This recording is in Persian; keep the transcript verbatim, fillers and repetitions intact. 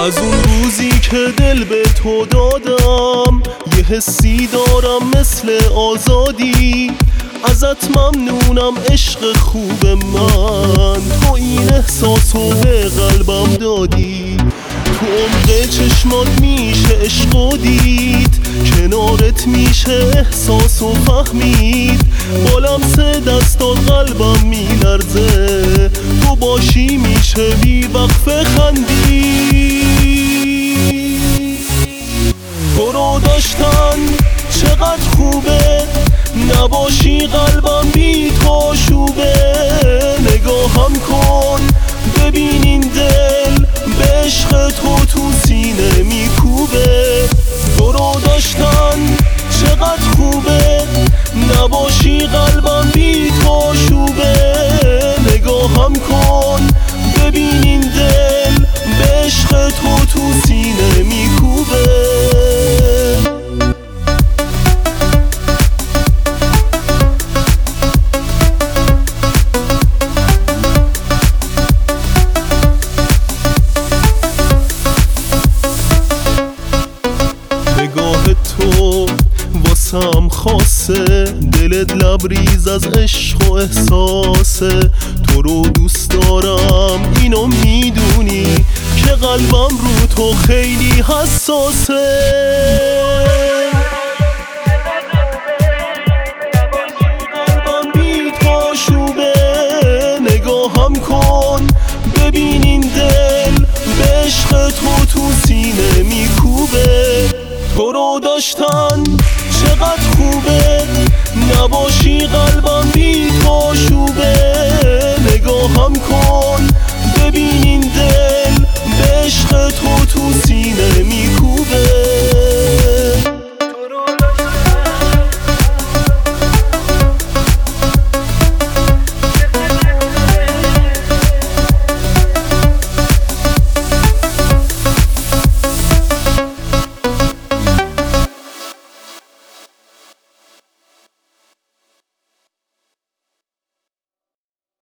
از اون روزی که دل به تو دادم یه حسی دارم مثل آزادی، ازت ممنونم عشق خوب من، تو این احساسو به قلبم دادی. تو عمق چشمات میشه عشق و دید، کنارت میشه احساسو فهمید، با لمس دستات قلبم میلرزه، تو باشی میشه بی وقفه خندید. تو رو داشتن چقدر خوبه، نباشی قلبم بی تو شوبه. نگاهم کن ببین این دل به عشق تو تو سینه میکوبه. تو رو داشتن چقدر خوبه، نباشی قلبم بی تو شوبه. نگاهم کن ببین این دل به عشق تو تو سینه میکوبه. نگاه تو واسم خاصه، دلت لبریز از عشق و احساسه. تو رو دوست دارم اینو میدونی که قلبم رو تو خیلی حساسه. قلبم بی تو شوبه. نگاهم کن ببین این دل به عشق تو تو سینه میکوبه. تو رو داشتن چقدر خوبه، نباشی قلبم بی تو شوبه.